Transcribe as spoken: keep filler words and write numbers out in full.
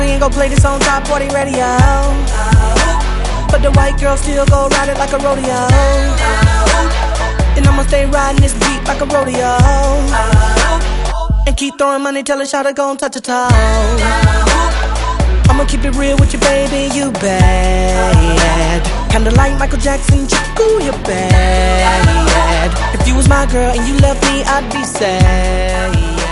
ain't gon' play this on top forty radio, but the white girl still go ride it like a rodeo. And I'ma stay riding this beat like a rodeo, and keep throwing money till a shot gon' touch a toe. I'ma keep it real with you, baby, you bad. Kinda like Michael Jackson, ooh, you bad. If you was my girl and you left me, I'd be sad.